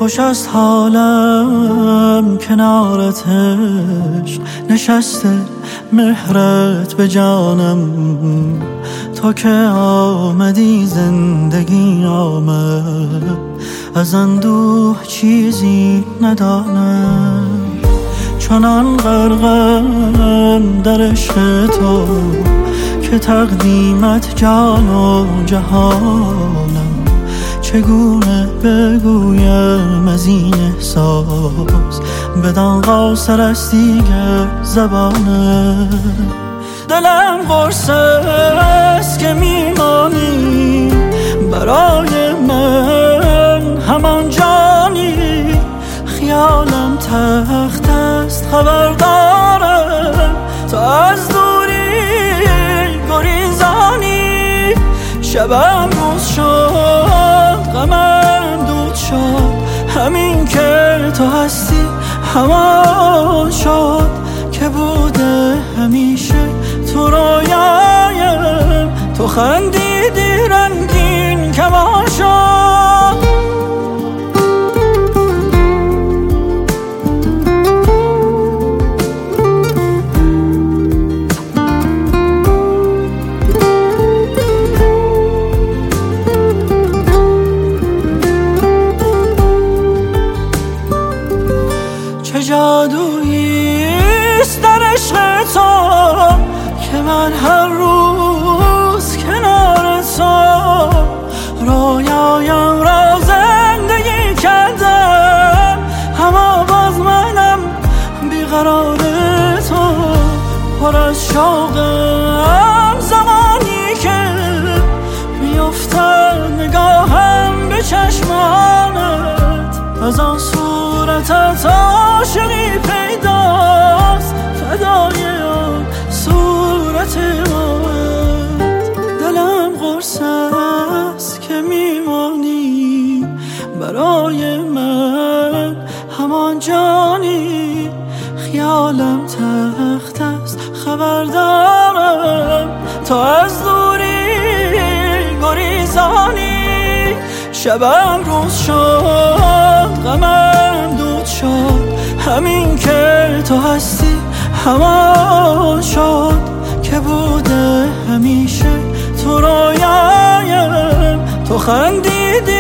خوش است حالم کنارت عشق نشسته، مهرت به جانم. تا که آمدی زندگی آمد، از اندوه چیزی ندانم. چنان غرقم در عشق تو که تقدیمت جان و جهانم. چگونه بگویم از این احساس، بدان قاصر است دیگر زبانم. دلم قرص است که میمانی برای من، همان جانی. خیالم تخت است خبر دارم، تو از دوری گریزانی. شبم روز شد، غمم دود شد، همین که تو هستی همان شد. که بوده همیشه تو رویایم، تو خندیدی رنگین کمان شد. چه جادوییست در عشق تو که من هر روز کنار تو رویایم را زندگی کردم. اما باز منم بیقرار تو، پر از شوقم زمانی که میافتد نگاهم به چشمانت. از آن صورتت عاشقی پیداست، فدای آن صورت مات. دلم قرص است که میمانی برای من، همان جانی. خیالم تخت است خبر دارم، تو از دوری گریزانی. شبم روز شد، غمم دود شد، همین که تو هستی همان شد. که بوده همیشه تو رویایم، تو خندیدی